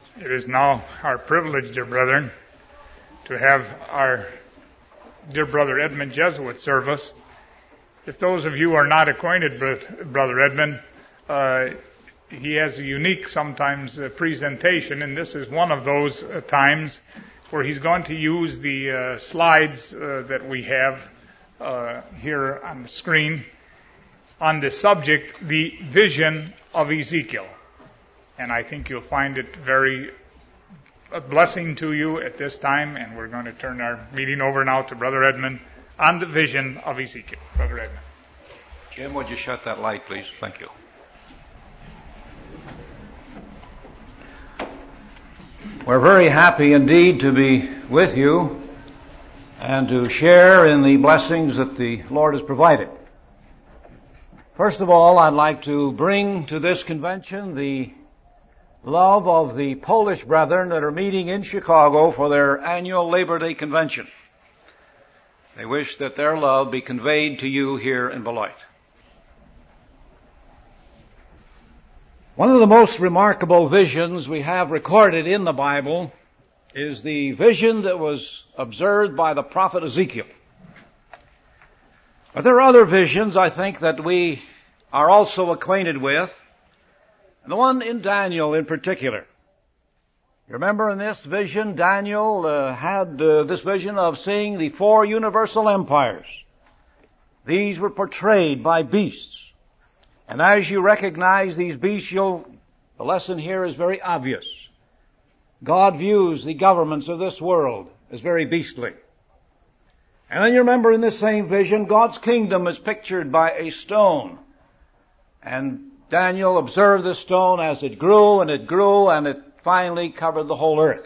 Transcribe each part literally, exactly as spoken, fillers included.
It is now our privilege, dear brethren, to have our dear brother Edmund Jesuit serve us. If those of you are not acquainted with Brother Edmund, uh, he has a unique sometimes uh, presentation, and this is one of those uh, times where he's going to use the uh, slides uh, that we have uh, here on the screen on the subject, the vision of Ezekiel. And I think you'll find it very a blessing to you at this time, and we're going to turn our meeting over now to Brother Edmund on the vision of Ezekiel. Brother Edmund. Jim, would you shut that light, please? Thank you. We're very happy indeed to be with you and to share in the blessings that the Lord has provided. First of all, I'd like to bring to this convention the love of the Polish brethren that are meeting in Chicago for their annual Labor Day convention. They wish that their love be conveyed to you here in Beloit. One of the most remarkable visions we have recorded in the Bible is the vision that was observed by the prophet Ezekiel. But there are other visions, I think, that we are also acquainted with. And the one in Daniel in particular. You remember in this vision, Daniel uh, had uh, this vision of seeing the four universal empires. These were portrayed by beasts. And as you recognize these beasts, you'll, the lesson here is very obvious. God views the governments of this world as very beastly. And then you remember in this same vision, God's kingdom is pictured by a stone. And Daniel observed the stone as it grew and it grew and it finally covered the whole earth.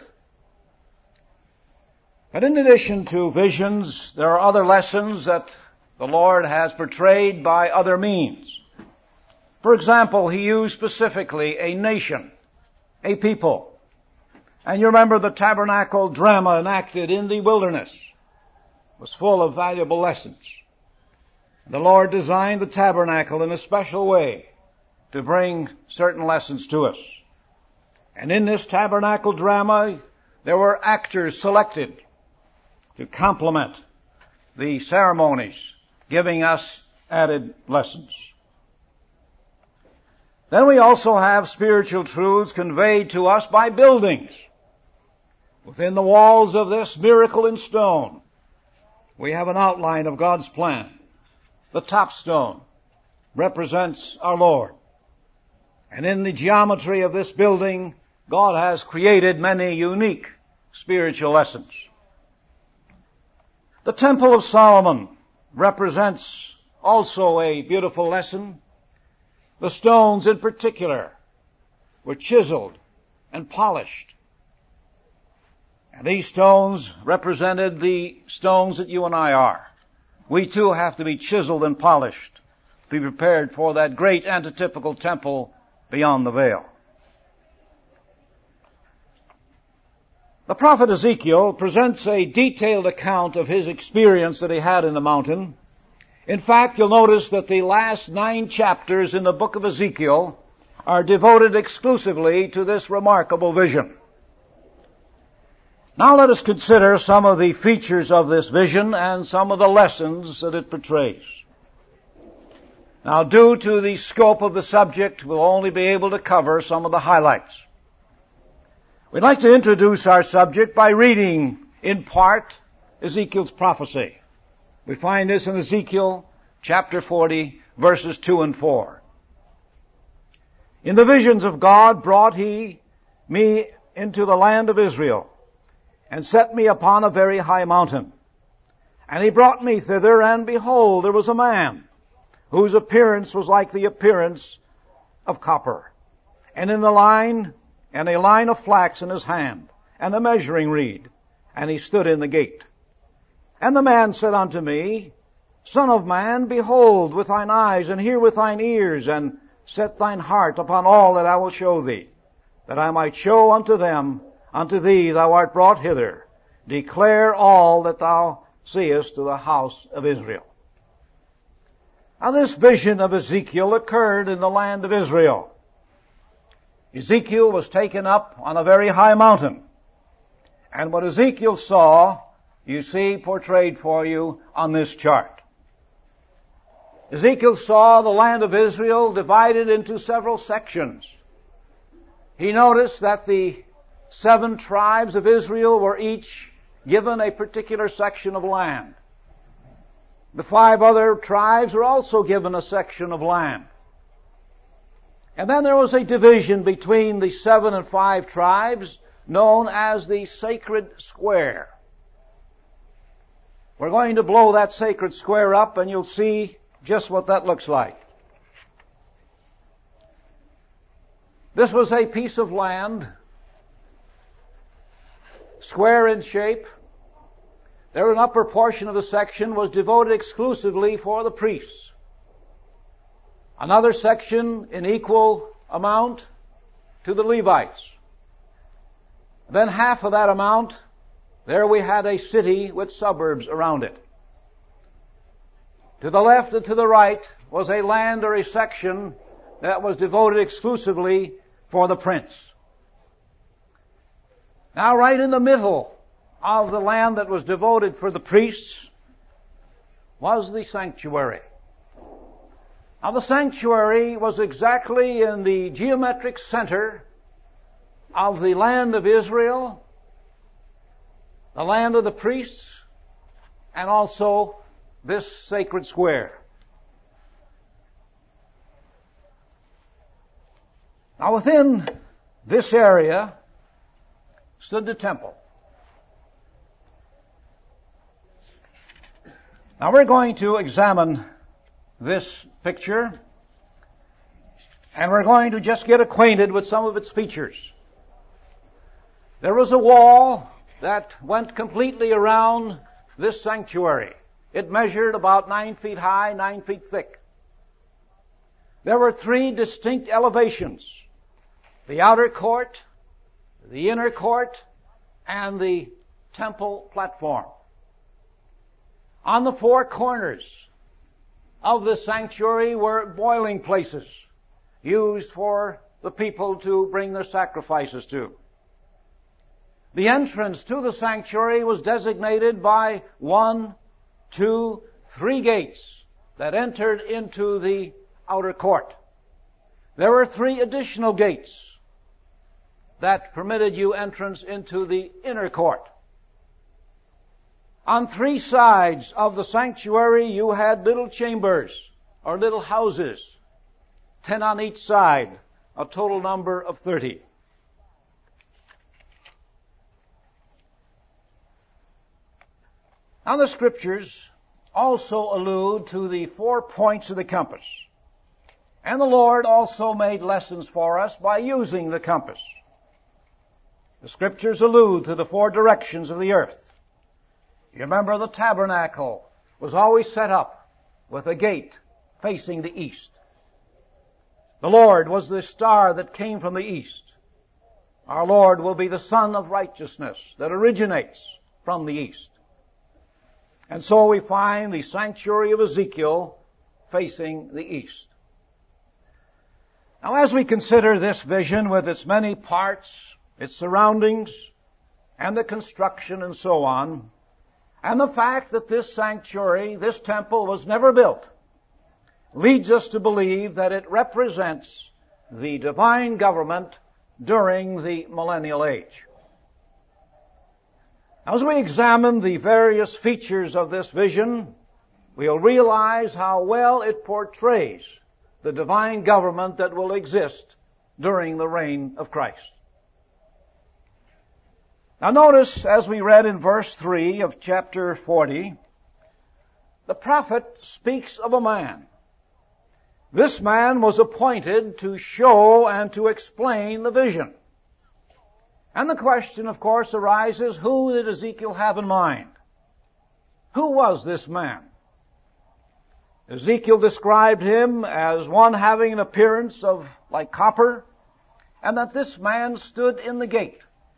But in addition to visions, there are other lessons that the Lord has portrayed by other means. For example, he used specifically a nation, a people. And you remember the tabernacle drama enacted in the wilderness was full of valuable lessons. The Lord designed the tabernacle in a special way to bring certain lessons to us. And in this tabernacle drama, there were actors selected to complement the ceremonies, giving us added lessons. Then we also have spiritual truths conveyed to us by buildings. Within the walls of this miracle in stone, we have an outline of God's plan. The top stone represents our Lord. And in the geometry of this building, God has created many unique spiritual lessons. The Temple of Solomon represents also a beautiful lesson. The stones in particular were chiseled and polished. And these stones represented the stones that you and I are. We too have to be chiseled and polished to be prepared for that great antitypical temple beyond the veil. The prophet Ezekiel presents a detailed account of his experience that he had in the mountain. In fact, you'll notice that the last nine chapters in the book of Ezekiel are devoted exclusively to this remarkable vision. Now let us consider some of the features of this vision and some of the lessons that it portrays. Now, due to the scope of the subject, we'll only be able to cover some of the highlights. We'd like to introduce our subject by reading, in part, Ezekiel's prophecy. We find this in Ezekiel chapter forty, verses two and four. In the visions of God brought he me into the land of Israel, and set me upon a very high mountain. And he brought me thither, and behold, there was a man, whose appearance was like the appearance of copper, and in the line, and a line of flax in his hand, and a measuring reed, and he stood in the gate. And the man said unto me, Son of man, behold with thine eyes, and hear with thine ears, and set thine heart upon all that I will show thee, that I might show unto them, unto thee thou art brought hither. Declare all that thou seest to the house of Israel. Now this vision of Ezekiel occurred in the land of Israel. Ezekiel was taken up on a very high mountain. And what Ezekiel saw, you see portrayed for you on this chart. Ezekiel saw the land of Israel divided into several sections. He noticed that the seven tribes of Israel were each given a particular section of land. The five other tribes were also given a section of land. And then there was a division between the seven and five tribes known as the sacred square. We're going to blow that sacred square up and you'll see just what that looks like. This was a piece of land, square in shape. There, an upper portion of the section was devoted exclusively for the priests. Another section in equal amount to the Levites. Then half of that amount, there we had a city with suburbs around it. To the left and to the right was a land or a section that was devoted exclusively for the prince. Now, right in the middle of the land that was devoted for the priests was the sanctuary. Now, the sanctuary was exactly in the geometric center of the land of Israel, the land of the priests, and also this sacred square. Now, within this area stood the temple. Now, we're going to examine this picture, and we're going to just get acquainted with some of its features. There was a wall that went completely around this sanctuary. It measured about nine feet high, nine feet thick. There were three distinct elevations: the outer court, the inner court, and the temple platform. On the four corners of the sanctuary were boiling places used for the people to bring their sacrifices to. The entrance to the sanctuary was designated by one, two, three gates that entered into the outer court. There were three additional gates that permitted you entrance into the inner court. On three sides of the sanctuary you had little chambers or little houses, ten on each side, a total number of thirty. Now, the Scriptures also allude to the four points of the compass. And the Lord also made lessons for us by using the compass. The Scriptures allude to the four directions of the earth. You remember the tabernacle was always set up with a gate facing the east. The Lord was the star that came from the east. Our Lord will be the Sun of righteousness that originates from the east. And so we find the sanctuary of Ezekiel facing the east. Now, as we consider this vision with its many parts, its surroundings, and the construction and so on, and the fact that this sanctuary, this temple, was never built, leads us to believe that it represents the divine government during the millennial age. As we examine the various features of this vision, we'll realize how well it portrays the divine government that will exist during the reign of Christ. Now notice, as we read in verse three of chapter forty, the prophet speaks of a man. This man was appointed to show and to explain the vision. And the question, of course, arises, who did Ezekiel have in mind? Who was this man? Ezekiel described him as one having an appearance of like copper, and that this man stood in the gate.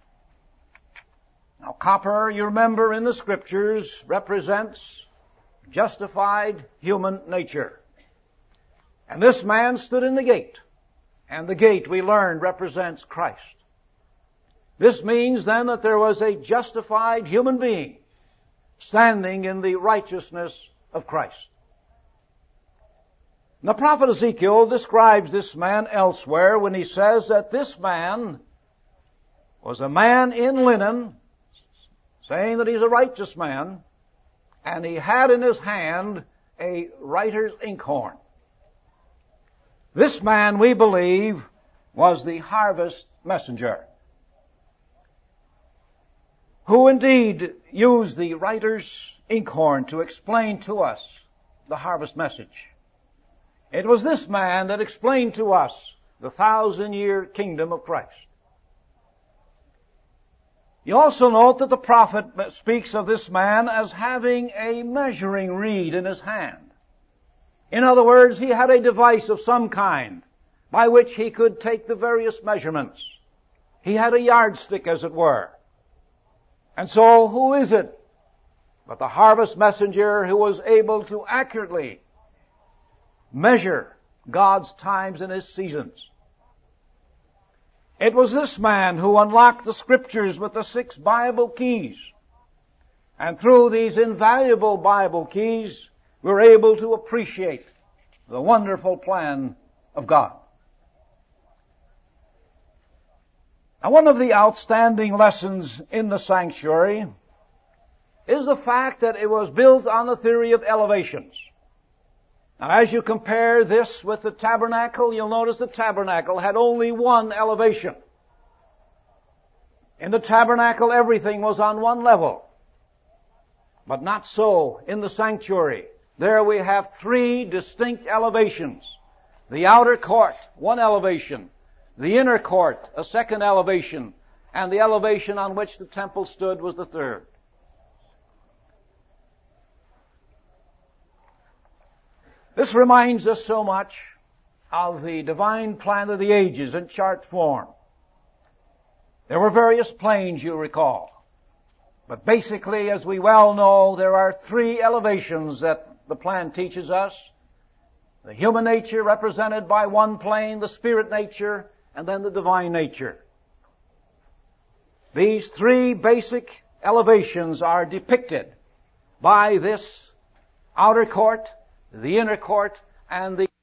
Now, copper, you remember in the Scriptures, represents justified human nature. And this man stood in the gate. And the gate, we learned, represents Christ. This means then that there was a justified human being standing in the righteousness of Christ. The prophet Ezekiel describes this man elsewhere when he says that this man was a man in linen, saying that he's a righteous man, and he had in his hand a writer's inkhorn. This man, we believe, was the harvest messenger, who indeed used the writer's inkhorn to explain to us the harvest message. It was this man that explained to us the thousand-year kingdom of Christ. You also note that the prophet speaks of this man as having a measuring reed in his hand. In other words, he had a device of some kind by which he could take the various measurements. He had a yardstick, as it were. And so, who is it but the harvest messenger who was able to accurately measure God's times and His seasons? It was this man who unlocked the Scriptures with the six Bible keys. And through these invaluable Bible keys, we're able to appreciate the wonderful plan of God. Now, one of the outstanding lessons in the sanctuary is the fact that it was built on the theory of elevations. Now, as you compare this with the tabernacle, you'll notice the tabernacle had only one elevation. In the tabernacle, everything was on one level. But not so in the sanctuary. There we have three distinct elevations. The outer court, one elevation. The inner court, a second elevation. And the elevation on which the temple stood was the third. This reminds us so much of the divine plan of the ages in chart form. There were various planes, you recall. But basically, as we well know, there are three elevations that the plan teaches us. The human nature represented by one plane, the spirit nature, and then the divine nature. These three basic elevations are depicted by this outer court, the inner court, and the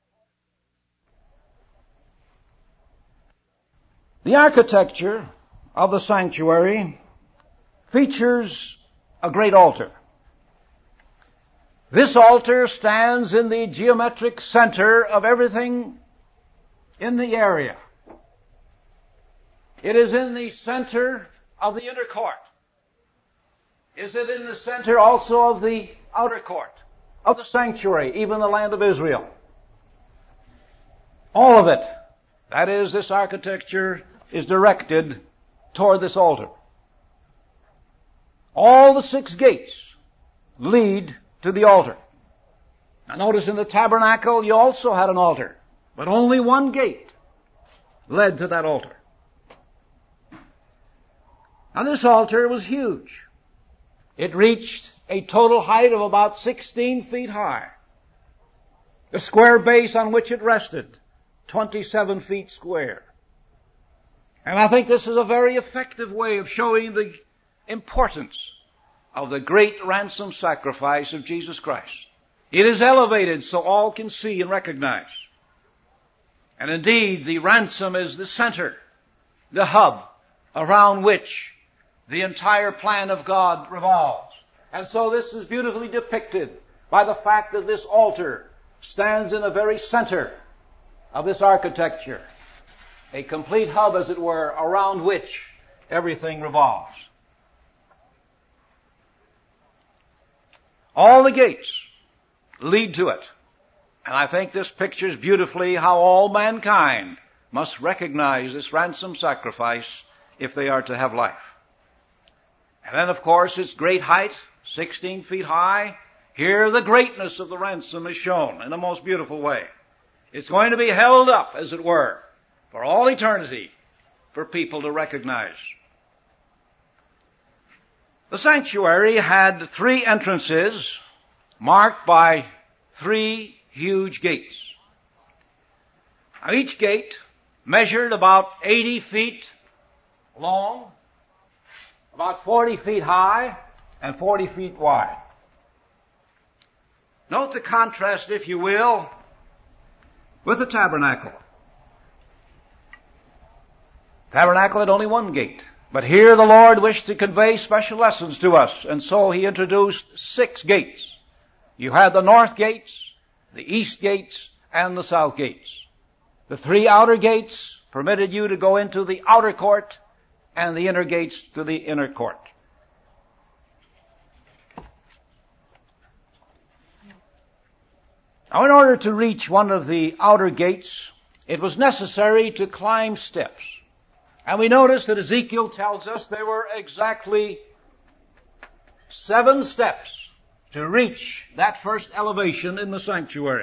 The architecture of the sanctuary features a great altar. This altar stands in the geometric center of everything in the area. It is in the center of the inner court. Is it in the center also of the outer court, of the sanctuary, even the land of Israel? All of it. That is, this architecture is directed toward this altar. All the six gates lead to the altar. Now notice in the tabernacle you also had an altar, but only one gate led to that altar. Now this altar was huge. It reached a total height of about sixteen feet high. The square base on which it rested, twenty-seven feet square. And I think this is a very effective way of showing the importance of the great ransom sacrifice of Jesus Christ. It is elevated so all can see and recognize. And indeed, the ransom is the center, the hub, around which the entire plan of God revolves. And so this is beautifully depicted by the fact that this altar stands in the very center of this architecture. A complete hub, as it were, around which everything revolves. All the gates lead to it. And I think this pictures beautifully how all mankind must recognize this ransom sacrifice if they are to have life. And then, of course, its great height, sixteen feet high. Here the greatness of the ransom is shown in a most beautiful way. It's going to be held up, as it were, for all eternity for people to recognize. The sanctuary had three entrances marked by three huge gates. Now each gate measured about eighty feet long, about forty feet high, and forty feet wide. Note the contrast, if you will, with the tabernacle. Tabernacle had only one gate. But here the Lord wished to convey special lessons to us, and so He introduced six gates. You had the north gates, the east gates, and the south gates. The three outer gates permitted you to go into the outer court, and the inner gates to the inner court. Now, in order to reach one of the outer gates, it was necessary to climb steps. And we notice that Ezekiel tells us there were exactly seven steps to reach that first elevation in the sanctuary.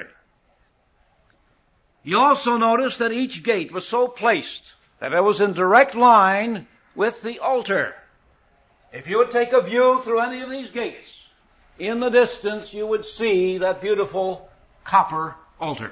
You also notice that each gate was so placed that it was in direct line with the altar. If you would take a view through any of these gates, in the distance you would see that beautiful copper altar.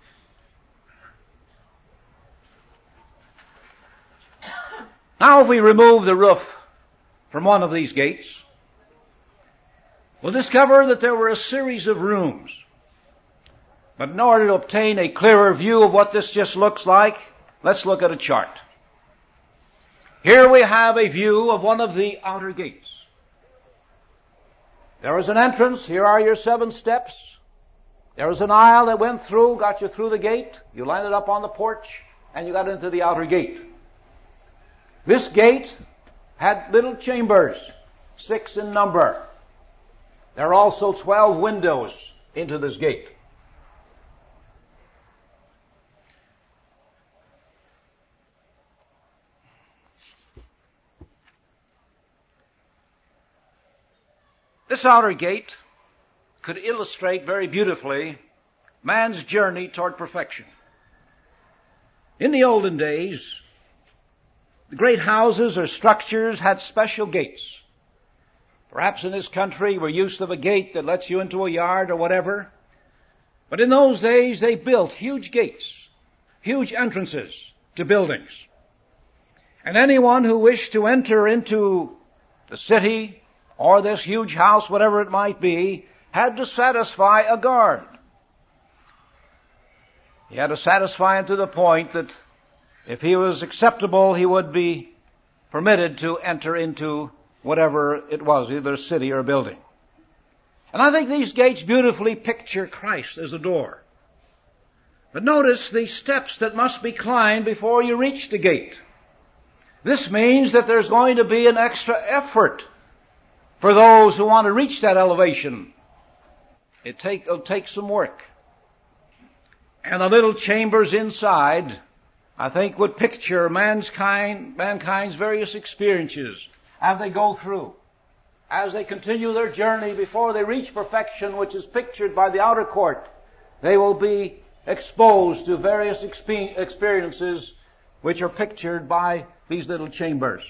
Now if we remove the roof from one of these gates, we'll discover that there were a series of rooms. But in order to obtain a clearer view of what this just looks like, let's look at a chart. Here we have a view of one of the outer gates. There is an entrance. Here are your seven steps. There was an aisle that went through, got you through the gate. You landed up on the porch, and you got into the outer gate. This gate had little chambers, six in number. There are also twelve windows into this gate. This outer gate could illustrate very beautifully man's journey toward perfection. In the olden days, the great houses or structures had special gates. Perhaps in this country we're used to a gate that lets you into a yard or whatever. But in those days they built huge gates, huge entrances to buildings. And anyone who wished to enter into the city or this huge house, whatever it might be, had to satisfy a guard. He had to satisfy him to the point that if he was acceptable, he would be permitted to enter into whatever it was, either a city or a building. And I think these gates beautifully picture Christ as the door. But notice the steps that must be climbed before you reach the gate. This means that there's going to be an extra effort for those who want to reach that elevation. It take, it'll take some work. And the little chambers inside, I think, would picture mankind, mankind's various experiences as they go through, as they continue their journey before they reach perfection, which is pictured by the outer court. They will be exposed to various expe- experiences which are pictured by these little chambers.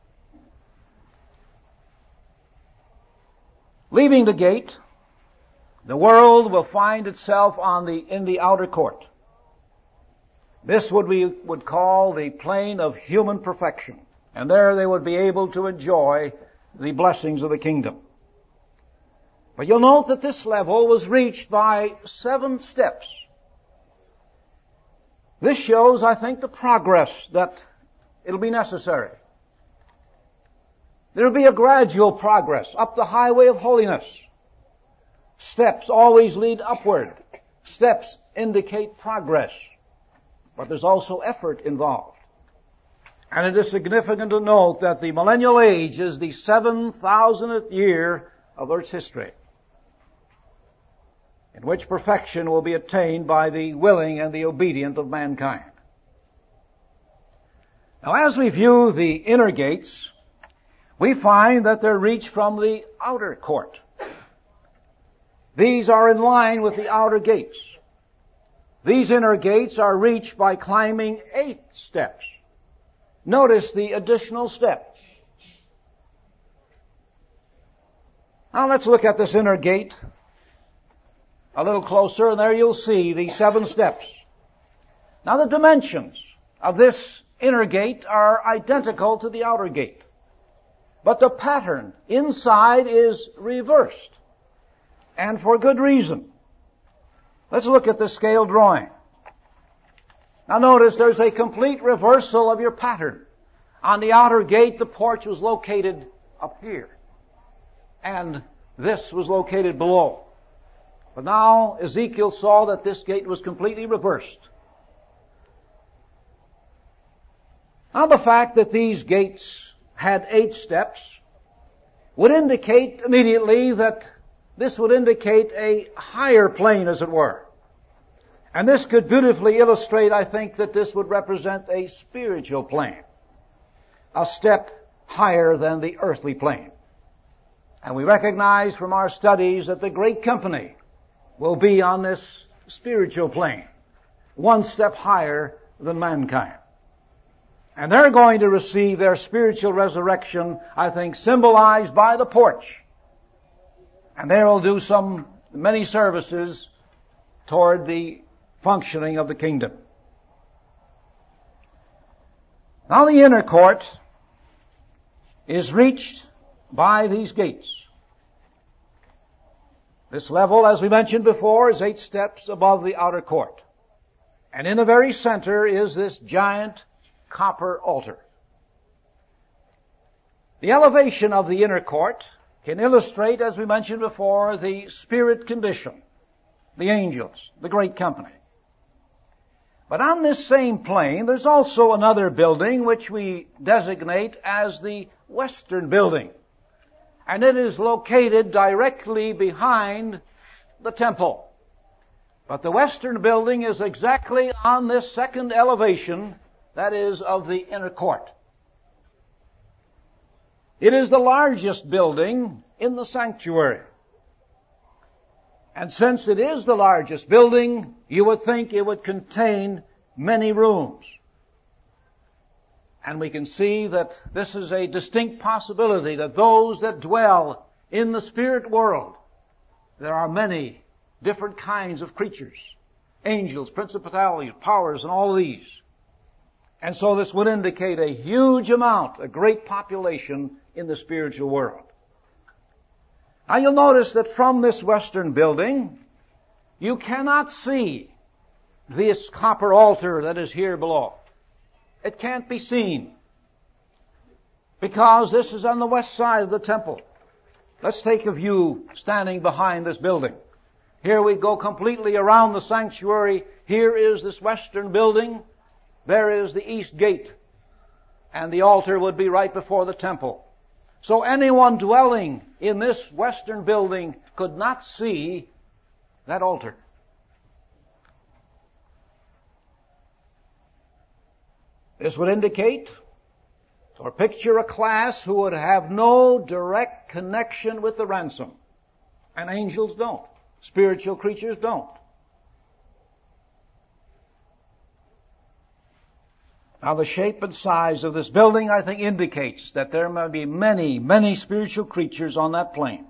Leaving the gate, the world will find itself on the, in the outer court. This would we would call the plane of human perfection. And there they would be able to enjoy the blessings of the kingdom. But you'll note that this level was reached by seven steps. This shows, I think, the progress that it'll be necessary. There'll be a gradual progress up the highway of holiness. Steps always lead upward. Steps indicate progress. But there's also effort involved. And it is significant to note that the millennial age is the seven thousandth year of Earth's history, in which perfection will be attained by the willing and the obedient of mankind. Now, as we view the inner gates, we find that they're reached from the outer court. These are in line with the outer gates. These inner gates are reached by climbing eight steps. Notice the additional steps. Now let's look at this inner gate a little closer, and there you'll see the seven steps. Now the dimensions of this inner gate are identical to the outer gate. But the pattern inside is reversed. And for good reason. Let's look at the scale drawing. Now notice there's a complete reversal of your pattern. On the outer gate, the porch was located up here. And this was located below. But now Ezekiel saw that this gate was completely reversed. Now the fact that these gates had eight steps would indicate immediately that this would indicate a higher plane, as it were. And this could beautifully illustrate, I think, that this would represent a spiritual plane, a step higher than the earthly plane. And we recognize from our studies that the great company will be on this spiritual plane, one step higher than mankind. And they're going to receive their spiritual resurrection, I think, symbolized by the porch. And they will do some, many services toward the functioning of the kingdom. Now the inner court is reached by these gates. This level, as we mentioned before, is eight steps above the outer court. And in the very center is this giant copper altar. The elevation of the inner court can illustrate, as we mentioned before, the spirit condition, the angels, the great company. But on this same plane, there's also another building which we designate as the Western Building. And it is located directly behind the temple. But the Western Building is exactly on this second elevation, that is, of the inner court. It is the largest building in the sanctuary. And since it is the largest building, you would think it would contain many rooms. And we can see that this is a distinct possibility that those that dwell in the spirit world, there are many different kinds of creatures, angels, principalities, powers, and all of these. And so this would indicate a huge amount, a great population in the spiritual world. Now you'll notice that from this Western Building, you cannot see this copper altar that is here below. It can't be seen because this is on the west side of the temple. Let's take a view standing behind this building. Here we go completely around the sanctuary. Here is this Western Building. There is the east gate. And the altar would be right before the temple. So anyone dwelling in this Western Building could not see that altar. This would indicate or picture a class who would have no direct connection with the ransom. And angels don't. Spiritual creatures don't. Now the shape and size of this building, I think, indicates that there may be many, many spiritual creatures on that plane.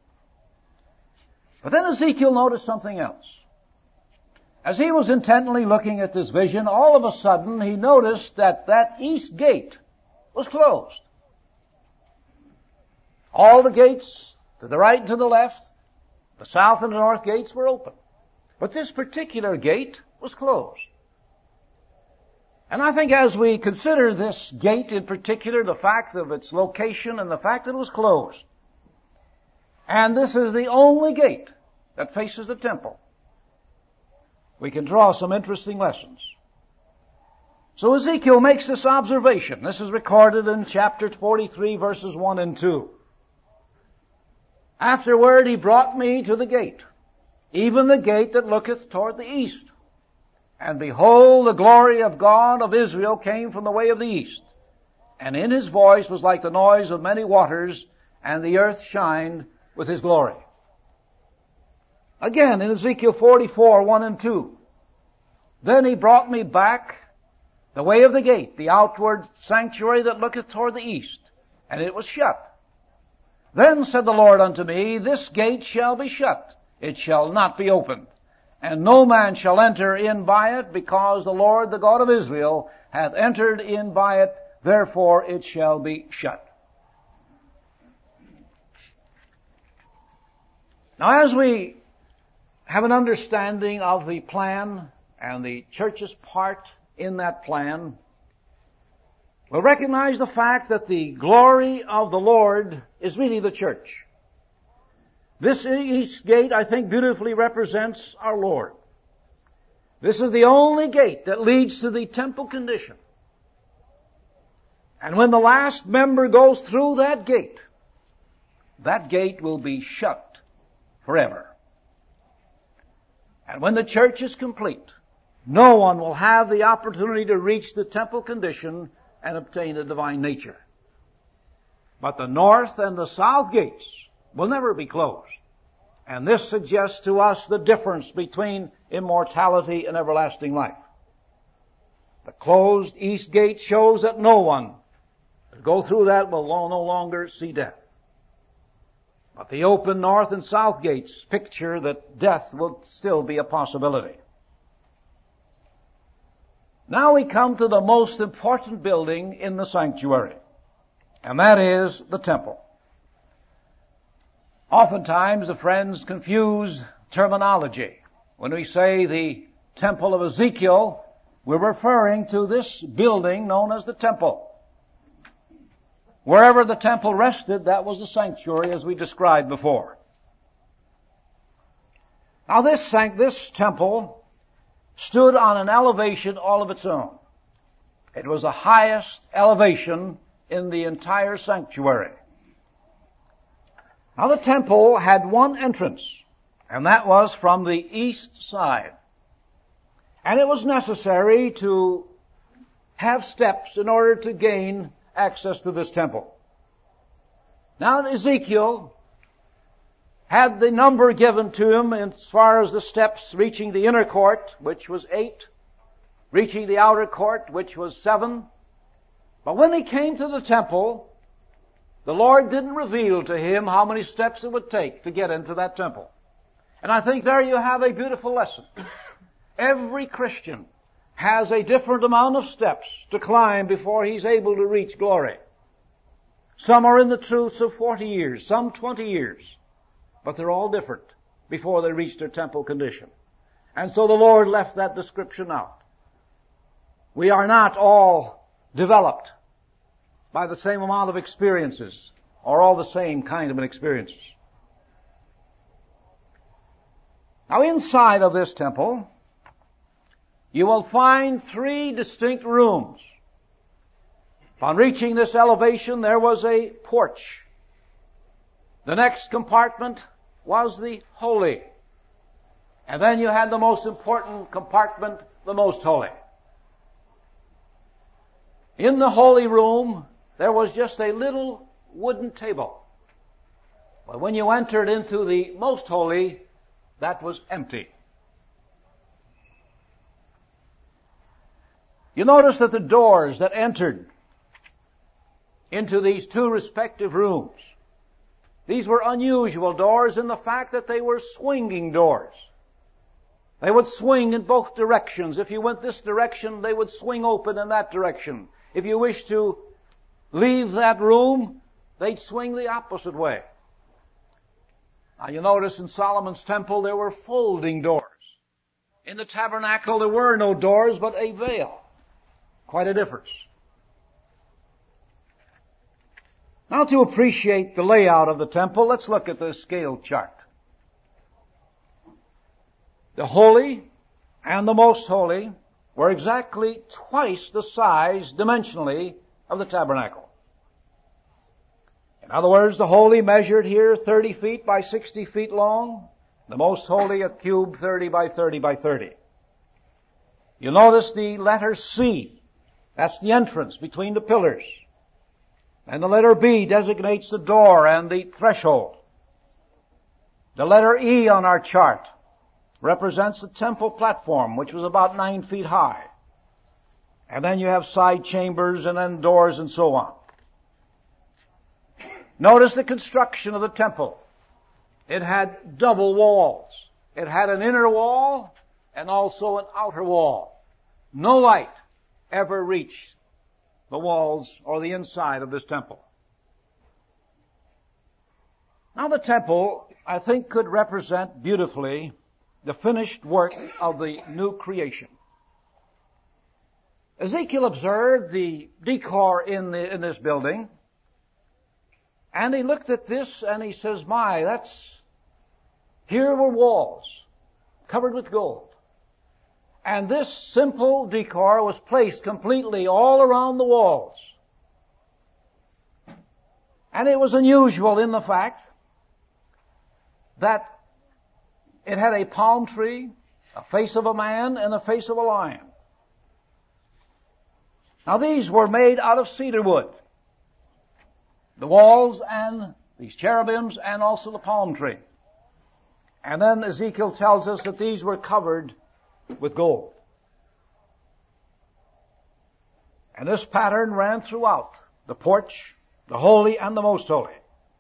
But then Ezekiel noticed something else. As he was intently looking at this vision, all of a sudden he noticed that that east gate was closed. All the gates, to the right and to the left, the south and the north gates were open. But this particular gate was closed. And I think as we consider this gate in particular, the fact of its location and the fact that it was closed, and this is the only gate that faces the temple, we can draw some interesting lessons. So Ezekiel makes this observation. This is recorded in chapter forty-three, verses one and two. Afterward he brought me to the gate, even the gate that looketh toward the east. And behold, the glory of God of Israel came from the way of the east. And in his voice was like the noise of many waters, and the earth shined with his glory. Again, in Ezekiel forty-four, one and two. Then he brought me back the way of the gate, the outward sanctuary that looketh toward the east. And it was shut. Then said the Lord unto me, this gate shall be shut. It shall not be opened. and no man shall enter in by it, because the Lord, the God of Israel, hath entered in by it, therefore it shall be shut. Now, as we have an understanding of the plan and the church's part in that plan, we'll recognize the fact that the glory of the Lord is really the church. This east gate, I think, beautifully represents our Lord. This is the only gate that leads to the temple condition. And when the last member goes through that gate, that gate will be shut forever. And when the church is complete, no one will have the opportunity to reach the temple condition and obtain a divine nature. But the north and the south gates will never be closed. And this suggests to us the difference between immortality and everlasting life. The closed east gate shows that no one who go through that will no longer see death. But the open north and south gates picture that death will still be a possibility. Now we come to the most important building in the sanctuary, and that is the temple. Oftentimes the friends confuse terminology. When we say the temple of Ezekiel, we're referring to this building known as the temple. Wherever the temple rested, that was the sanctuary as we described before. Now this sanct- this temple stood on an elevation all of its own. It was the highest elevation in the entire sanctuary. Now the temple had one entrance, and that was from the east side. And it was necessary to have steps in order to gain access to this temple. Now Ezekiel had the number given to him as far as the steps reaching the inner court, which was eight, reaching the outer court, which was seven. But when he came to the temple, the Lord didn't reveal to him how many steps it would take to get into that temple. And I think there you have a beautiful lesson. Every Christian has a different amount of steps to climb before he's able to reach glory. Some are in the truths of forty years, some twenty years, but they're all different before they reach their temple condition. And so the Lord left that description out. We are not all developed by the same amount of experiences or all the same kind of experiences. Now inside of this temple, you will find three distinct rooms. Upon reaching this elevation, there was a porch. The next compartment was the holy. And then you had the most important compartment, the most holy. In the holy room, there was just a little wooden table. But when you entered into the most holy, that was empty. You notice that the doors that entered into these two respective rooms, these were unusual doors in the fact that they were swinging doors. They would swing in both directions. If you went this direction, they would swing open in that direction. If you wished to leave that room, they'd swing the opposite way. Now you notice in Solomon's temple there were folding doors. In the tabernacle there were no doors but a veil. Quite a difference. Now to appreciate the layout of the temple, let's look at the scale chart. The holy and the most holy were exactly twice the size dimensionally of the tabernacle. In other words, the holy measured here thirty feet by sixty feet long, the most holy a cube thirty by thirty by thirty. You'll notice the letter C. That's the entrance between the pillars. And the letter B designates the door and the threshold. The letter E on our chart represents the temple platform, which was about nine feet high. And then you have side chambers and then doors and so on. Notice the construction of the temple. It had double walls. It had an inner wall and also an outer wall. No light ever reached the walls or the inside of this temple. Now the temple, I think, could represent beautifully the finished work of the new creation. Ezekiel observed the decor in, the, in this building, and he looked at this and he says, my, that's, here were walls covered with gold. And this simple decor was placed completely all around the walls. And it was unusual in the fact that it had a palm tree, a face of a man, and a face of a lion. Now these were made out of cedar wood. The walls and these cherubims and also the palm tree. And then Ezekiel tells us that these were covered with gold. And this pattern ran throughout the porch, the holy and the most holy.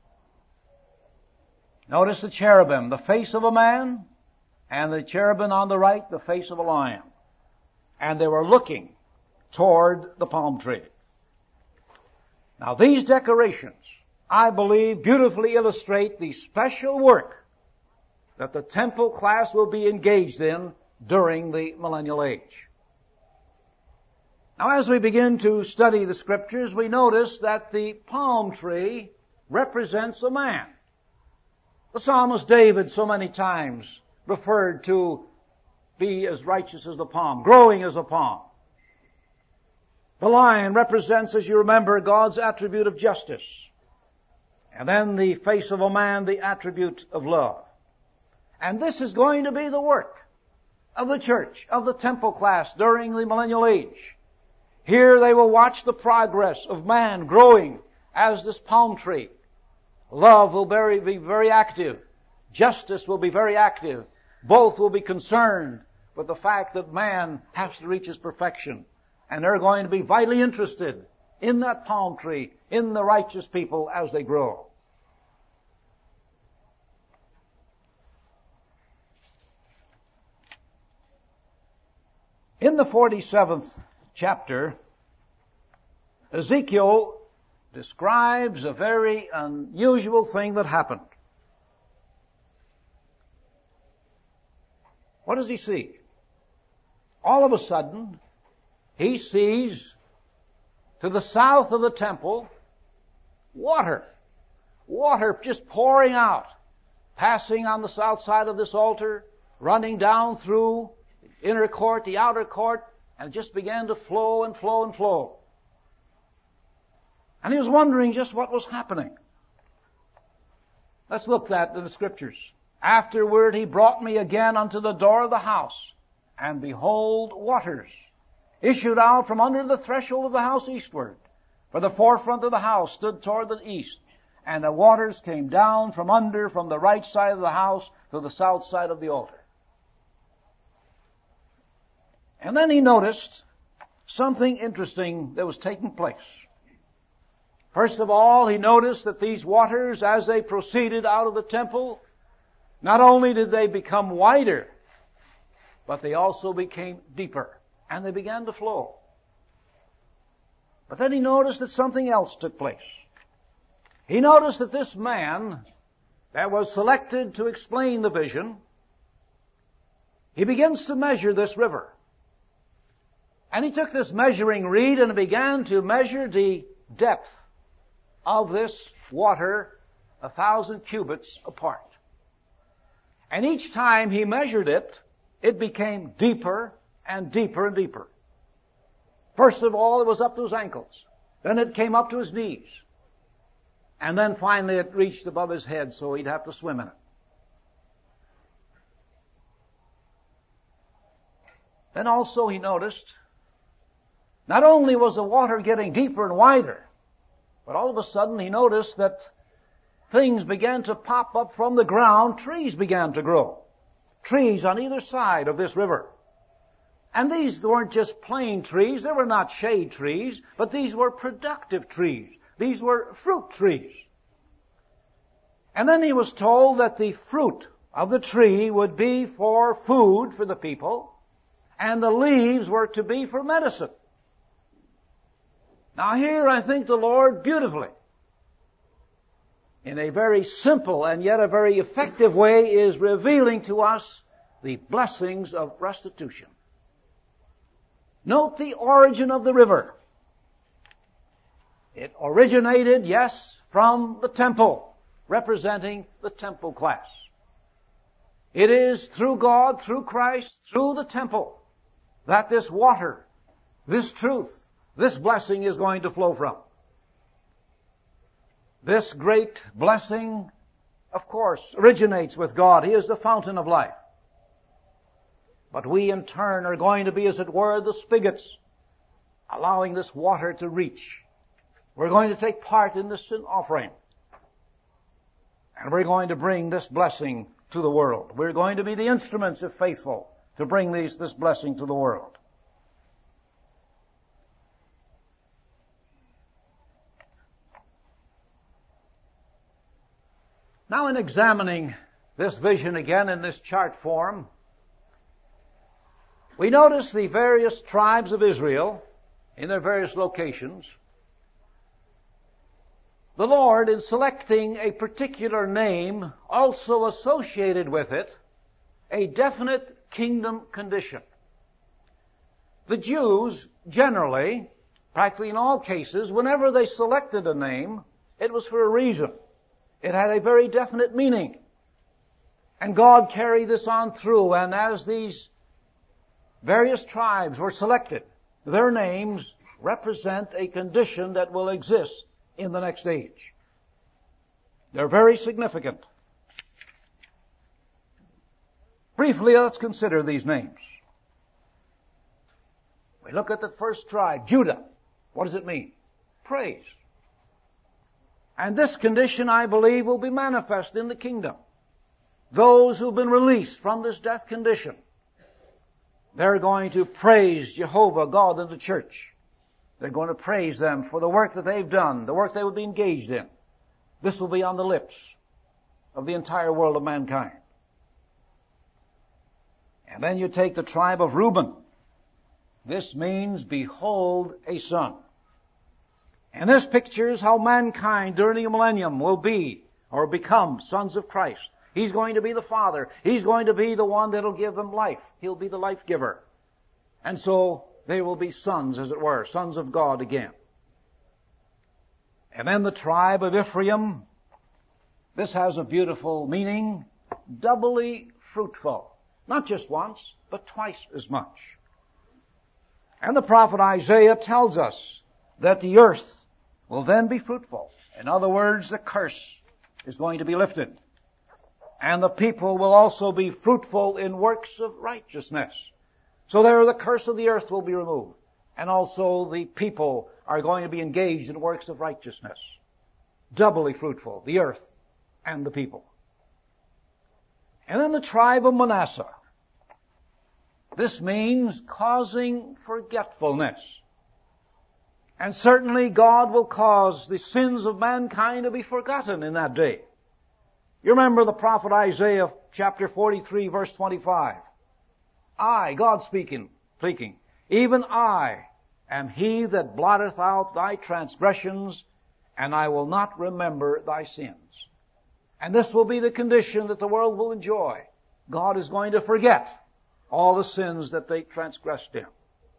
Notice the cherubim, the face of a man, and the cherubim on the right, the face of a lion. And they were looking toward the palm tree. Now these decorations, I believe, beautifully illustrate the special work that the temple class will be engaged in during the millennial age. Now as we begin to study the scriptures, we notice that the palm tree represents a man. The psalmist David so many times referred to be as righteous as the palm, growing as a palm. The lion represents, as you remember, God's attribute of justice. And then the face of a man, the attribute of love. And this is going to be the work of the church, of the temple class during the millennial age. Here they will watch the progress of man growing as this palm tree. Love will very, be very active. Justice will be very active. Both will be concerned with the fact that man has to reach his perfection. And they're going to be vitally interested in that palm tree, in the righteous people as they grow. In the forty-seventh chapter, Ezekiel describes a very unusual thing that happened. What does he see? All of a sudden, he sees to the south of the temple water. Water just pouring out, passing on the south side of this altar, running down through the inner court, the outer court, and it just began to flow and flow and flow. And he was wondering just what was happening. Let's look at that in the scriptures. Afterward he brought me again unto the door of the house, and behold, waters issued out from under the threshold of the house eastward. For the forefront of the house stood toward the east, and the waters came down from under, from the right side of the house to the south side of the altar. And then he noticed something interesting that was taking place. First of all, he noticed that these waters, as they proceeded out of the temple, not only did they become wider, but they also became deeper, and they began to flow. But then he noticed that something else took place. He noticed that this man that was selected to explain the vision, he begins to measure this river. And he took this measuring reed and began to measure the depth of this water a thousand cubits apart. And each time he measured it, it became deeper and deeper and deeper. First of all, it was up to his ankles. Then it came up to his knees. And then finally it reached above his head, so he'd have to swim in it. Then also he noticed, not only was the water getting deeper and wider, but all of a sudden he noticed that things began to pop up from the ground. Trees began to grow. Trees on either side of this river. And these weren't just plain trees. They were not shade trees, but these were productive trees. These were fruit trees. And then he was told that the fruit of the tree would be for food for the people, and the leaves were to be for medicine. Now here I think the Lord beautifully, in a very simple and yet a very effective way, is revealing to us the blessings of restitution. Note the origin of the river. It originated, yes, from the temple, representing the temple class. It is through God, through Christ, through the temple, that this water, this truth, this blessing is going to flow from. This great blessing, of course, originates with God. He is the fountain of life. But we in turn are going to be, as it were, the spigots, allowing this water to reach. We're going to take part in this sin offering. And we're going to bring this blessing to the world. We're going to be the instruments, if faithful, to bring these, this blessing to the world. Now, in examining this vision again in this chart form, we notice the various tribes of Israel in their various locations. The Lord, in selecting a particular name, also associated with it a definite kingdom condition. The Jews generally, practically in all cases, whenever they selected a name, it was for a reason. It had a very definite meaning. And God carried this on through, and as these various tribes were selected, their names represent a condition that will exist in the next age. They're very significant. Briefly, let's consider these names. We look at the first tribe, Judah. What does it mean? Praise. And this condition, I believe, will be manifest in the kingdom. Those who've been released from this death condition, they're going to praise Jehovah, God, and the church. They're going to praise them for the work that they've done, the work they will be engaged in. This will be on the lips of the entire world of mankind. And then you take the tribe of Reuben. This means, behold, a son. And this pictures how mankind during the millennium will be or become sons of Christ. He's going to be the Father. He's going to be the one that'll give them life. He'll be the life giver. And so they will be sons, as it were, sons of God again. And then the tribe of Ephraim. This has a beautiful meaning. Doubly fruitful. Not just once, but twice as much. And the prophet Isaiah tells us that the earth will then be fruitful. In other words, the curse is going to be lifted. And the people will also be fruitful in works of righteousness. So there the curse of the earth will be removed. And also the people are going to be engaged in works of righteousness. Doubly fruitful, the earth and the people. And then the tribe of Manasseh. This means causing forgetfulness. And certainly God will cause the sins of mankind to be forgotten in that day. You remember the prophet Isaiah chapter forty-three verse twenty-five. I, God speaking, speaking, even I am he that blotteth out thy transgressions, and I will not remember thy sins. And this will be the condition that the world will enjoy. God is going to forget all the sins that they transgressed in.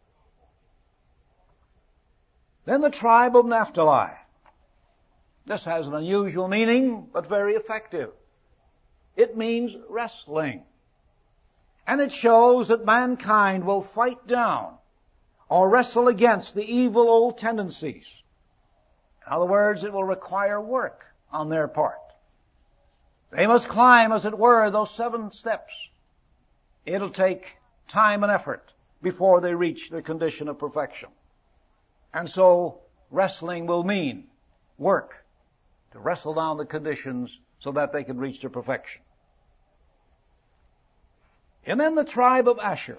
Then the tribe of Naphtali. This has an unusual meaning, but very effective. It means wrestling. And it shows that mankind will fight down or wrestle against the evil old tendencies. In other words, it will require work on their part. They must climb, as it were, those seven steps. It'll take time and effort before they reach their condition of perfection. And so, wrestling will mean work to wrestle down the conditions so that they can reach their perfection. And then the tribe of Asher.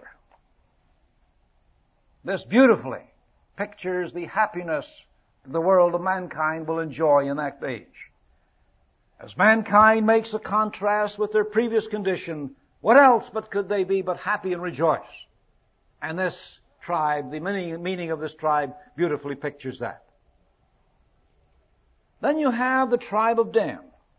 This beautifully pictures the happiness the world of mankind will enjoy in that age. As mankind makes a contrast with their previous condition, what else but could they be but happy and rejoice? And this tribe, the meaning, meaning of this tribe beautifully pictures that. Then you have the tribe of Dan.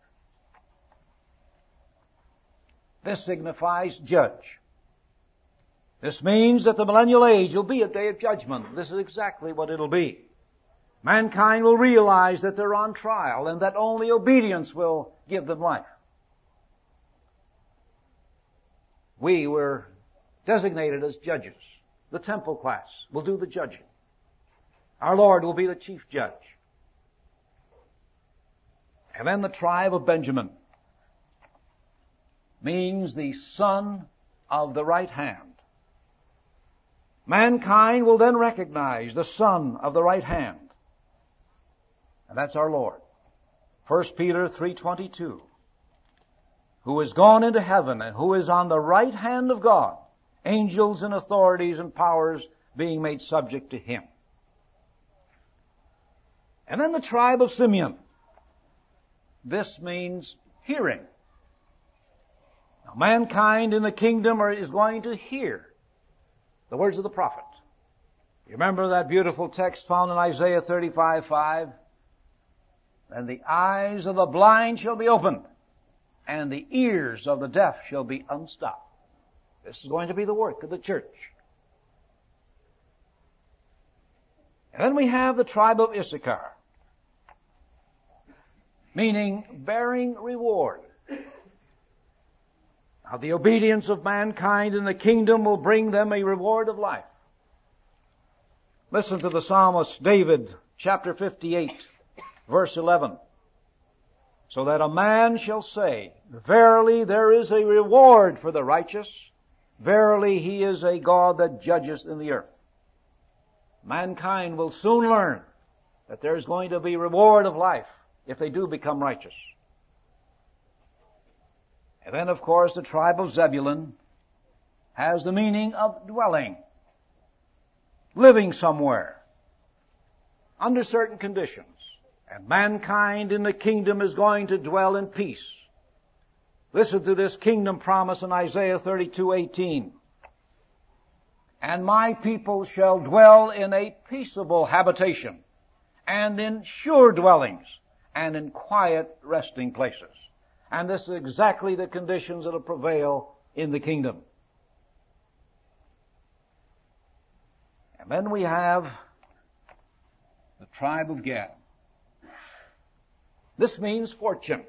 This signifies judge. This means that the millennial age will be a day of judgment. This is exactly what it'll be. Mankind will realize that they're on trial and that only obedience will give them life. We were designated as judges. The temple class will do the judging. Our Lord will be the chief judge. And then the tribe of Benjamin means the son of the right hand. Mankind will then recognize the son of the right hand. And that's our Lord. First Peter three twenty-two. Who is gone into heaven and who is on the right hand of God, angels and authorities and powers being made subject to him. And then the tribe of Simeon. This means hearing. Now, mankind in the kingdom are, is going to hear the words of the prophet. You remember that beautiful text found in Isaiah thirty-five five? And the eyes of the blind shall be opened, and the ears of the deaf shall be unstopped. This is going to be the work of the church. And then we have the tribe of Issachar, meaning bearing reward. Now, the obedience of mankind in the kingdom will bring them a reward of life. Listen to the psalmist David, chapter fifty-eight, verse eleven. So that a man shall say, verily there is a reward for the righteous. Verily he is a God that judgeth in the earth. Mankind will soon learn that there is going to be reward of life if they do become righteous. And then, of course, the tribe of Zebulun has the meaning of dwelling, living somewhere, under certain conditions. And mankind in the kingdom is going to dwell in peace. Listen to this kingdom promise in Isaiah thirty-two eighteen. And my people shall dwell in a peaceable habitation, and in sure dwellings, and in quiet resting places. And this is exactly the conditions that will prevail in the kingdom. And then we have the tribe of Gad. This means fortune.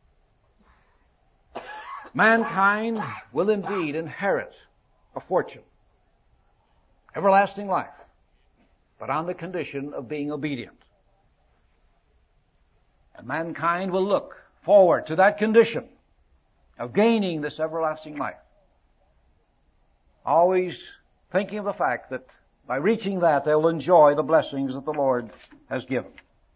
Mankind will indeed inherit a fortune, everlasting life, but on the condition of being obedient. And mankind will look forward to that condition of gaining this everlasting life, always thinking of the fact that by reaching that they'll enjoy the blessings that the Lord has given.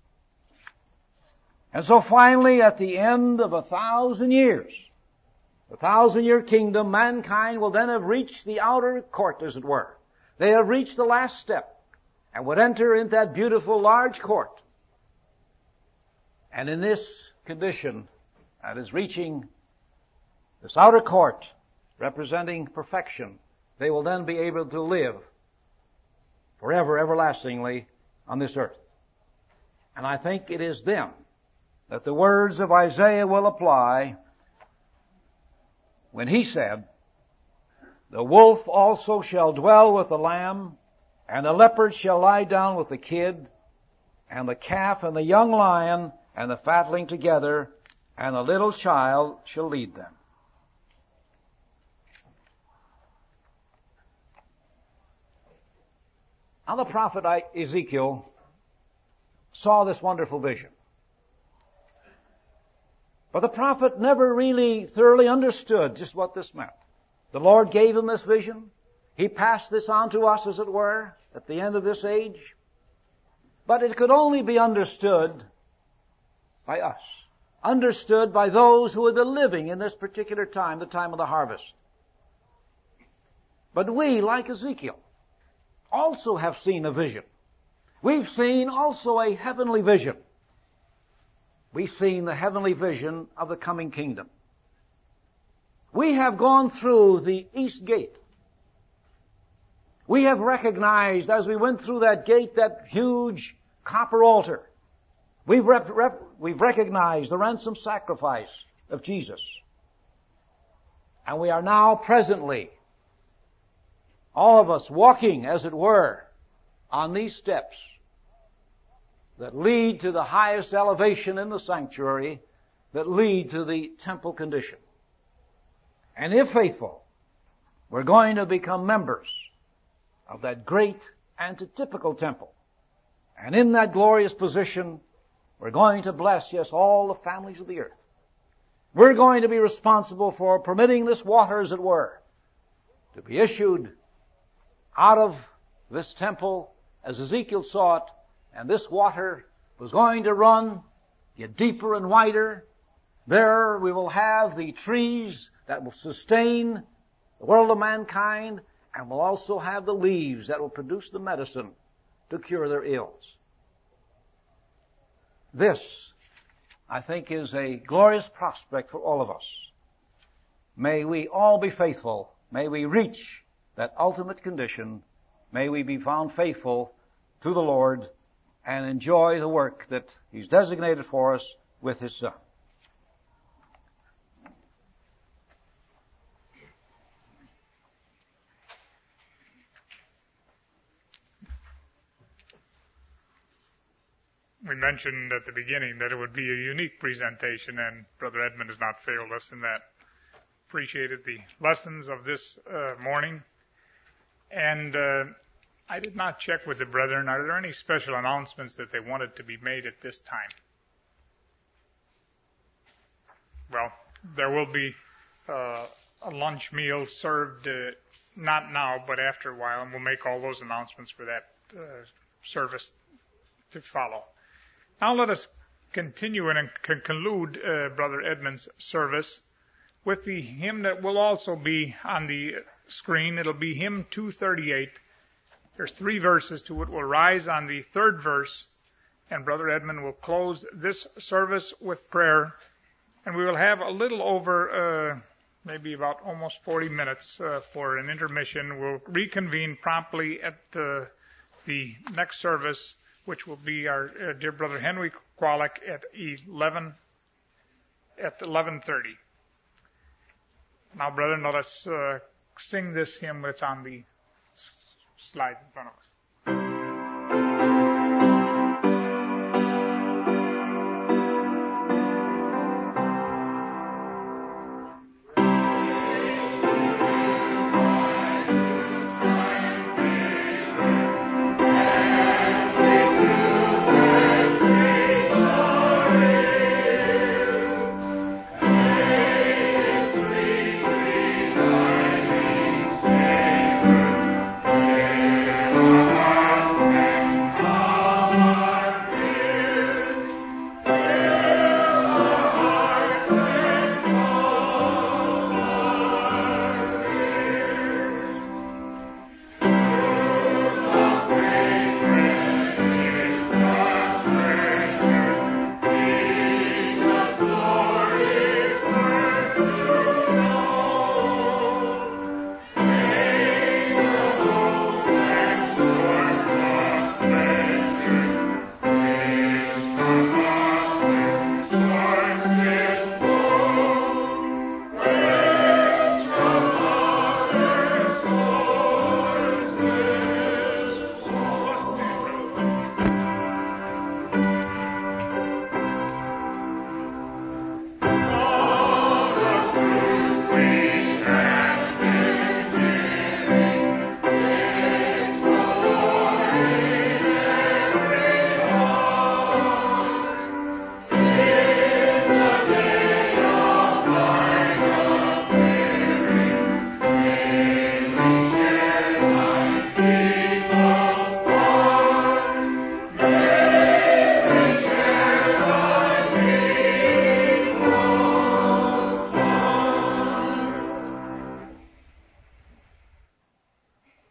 And so finally, at the end of a thousand years, the thousand-year kingdom, mankind will then have reached the outer court, as it were. They have reached the last step and would enter into that beautiful large court. And in this condition, that is reaching this outer court, representing perfection, they will then be able to live forever, everlastingly on this earth. And I think it is them that the words of Isaiah will apply when he said, the wolf also shall dwell with the lamb, and the leopard shall lie down with the kid, and the calf and the young lion and the fatling together, and the little child shall lead them. Now the prophet Ezekiel saw this wonderful vision. But the prophet never really thoroughly understood just what this meant. The Lord gave him this vision. He passed this on to us, as it were, at the end of this age. But it could only be understood by us. Understood by those who had been living in this particular time, the time of the harvest. But we, like Ezekiel, also have seen a vision. We've seen also a heavenly vision. we've seen the heavenly vision of the coming kingdom. We have gone through the east gate. We have recognized as we went through that gate, that huge copper altar. We've, rep, rep, we've recognized the ransom sacrifice of Jesus. And we are now presently, all of us walking, as it were, on these steps that lead to the highest elevation in the sanctuary, that lead to the temple condition. And if faithful, we're going to become members of that great antitypical temple. And in that glorious position, we're going to bless, yes, all the families of the earth. We're going to be responsible for permitting this water, as it were, to be issued out of this temple as Ezekiel saw it, and this water was going to run, get deeper and wider. There we will have the trees that will sustain the world of mankind, and we'll also have the leaves that will produce the medicine to cure their ills. This, I think, is a glorious prospect for all of us. May we all be faithful. May we reach that ultimate condition. May we be found faithful to the Lord and enjoy the work that He's designated for us with His Son. We mentioned at the beginning that it would be a unique presentation, and Brother Edmund has not failed us in that. Appreciated the lessons of this uh, morning. And uh, I did not check with the brethren. Are there any special announcements that they wanted to be made at this time? Well, there will be uh, a lunch meal served, uh, not now, but after a while, and we'll make all those announcements for that uh, service to follow. Now let us continue and conclude uh, Brother Edmund's service with the hymn that will also be on the screen. It'll be hymn two thirty-eight. There's three verses to it. We'll rise on the third verse, and Brother Edmund will close this service with prayer. And we will have a little over, uh, maybe about almost forty minutes uh, for an intermission. We'll reconvene promptly at uh, the next service, which will be our uh, dear Brother Henry Qualick at eleven at eleven thirty. Now, brethren, let us uh, sing this hymn that's on the slide in front of us.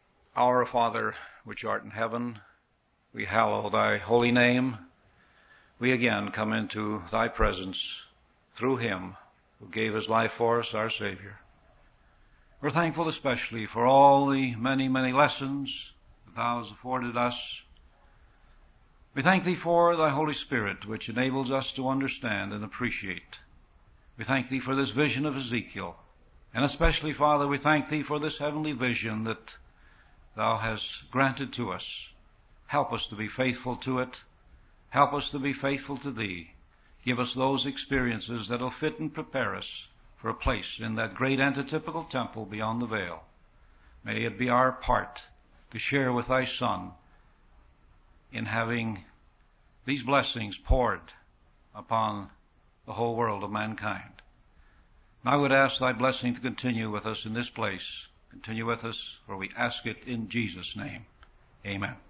Father, which art in heaven, we hallow thy holy name. we again come into thy presence through him who gave his life for us, our Savior. We're thankful especially for all the many, many lessons that thou hast afforded us. We thank thee for thy Holy Spirit, which enables us to understand and appreciate. We thank thee for this vision of Ezekiel. And especially, Father, we thank thee for this heavenly vision that thou hast granted to us. Help us to be faithful to it. Help us to be faithful to thee. Give us those experiences that will fit and prepare us for a place in that great antitypical temple beyond the veil. May it be our part to share with thy Son in having these blessings poured upon the whole world of mankind. And I would ask thy blessing to continue with us in this place. Continue with us, for we ask it in Jesus' name. Amen.